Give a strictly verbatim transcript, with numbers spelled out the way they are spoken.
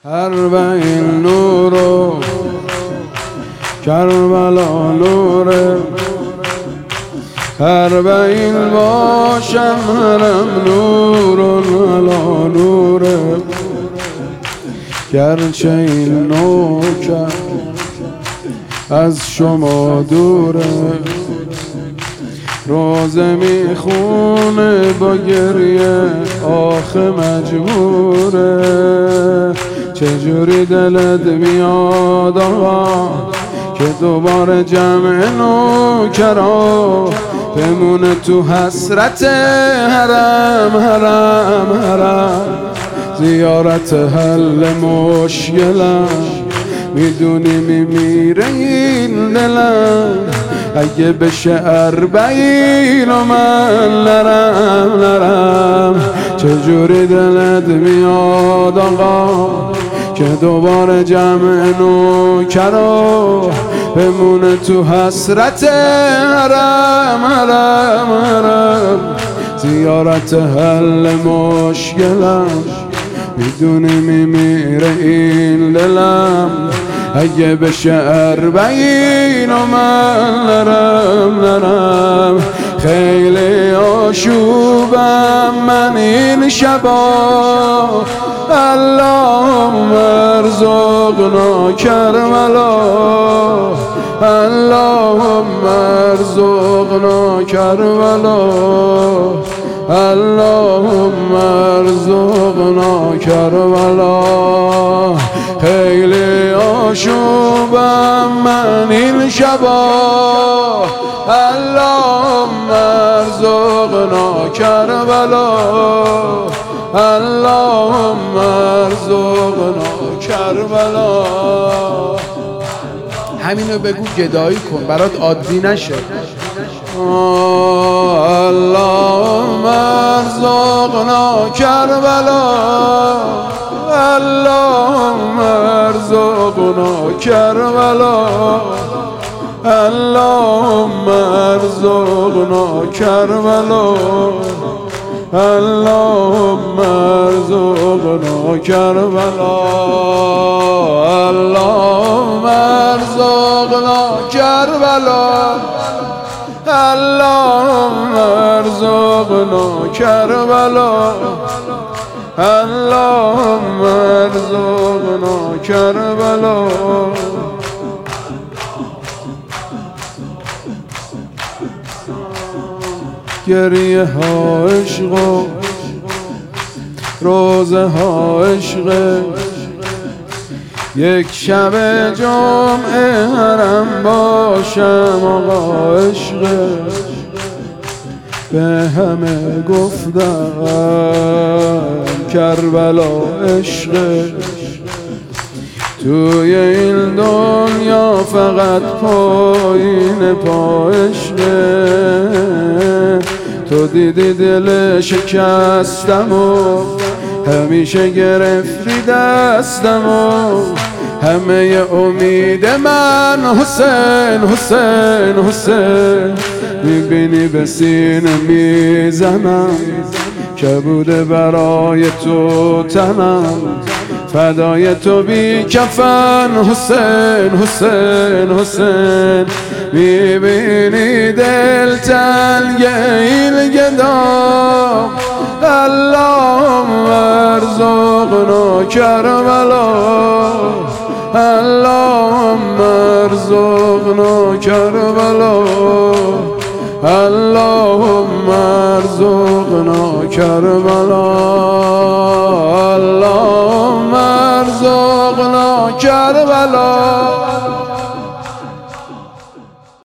اربعین نور و کربلا نوره، اربعین باشم حرم نور علا نوره، گرچه این نوکر از شما دوره، روزه میخونه با گریه آخه مجبوره، چجوری دلت میاد آقا که دوباره جمع نوکرا بمونه تو حسرت حرم حرم حرم، زیارت حل مشکلم میدونی میمیره این دلم، اگه بشه اربعین و من نرم نرم، چجوری دلت میاد آقا که دوباره جمع نوکرا بمونه تو حسرت حرم حرم حرم، زیارت حل مشکلم میدونی میمیره این دلم، اگه بشه اربعین و من نرم نرم، خیلی آشوبم من این شبا، اللهم ارزقنا کربلا، اللهم ارزقنا کربلا، اللهم ارزقنا کربلا، خیلی آشوبم من این شبا، اللهم ارزقنا کربلا، اللهم ارزقنا کربلا. همینو بگو گدایی کن برات عادی نشه. اللهم ارزقنا کربلا، اللهم ارزقنا کربلا، اللهم ارزقنا کربلا، اللهم ارزقنا کربلا، اللهم ارزقنا کربلا، اللهم ارزقنا کربلا، اللهم ارزقنا کربلا. گریه ها عشق و روزه ها عشق، یک شب جمعه حرم باشم آقا عشق، به همه گفتم کربلا عشق، توی این دنیا فقط پایین پا عشقه، تو دیدی دل شکستم و همیشه گرفتی دستم و همه امید من حسین حسین حسین، میبینی به سینه میزنم که بوده برای تو تنم، فدای تو بی کفن حسین حسین حسین، میبینی دل تنگ این گدا، اللهم ارزقنا کربلا، اللهم ارزقنا کربلا، اللهم ارزقنا کربلا، اللهم ارزقنا کربلا.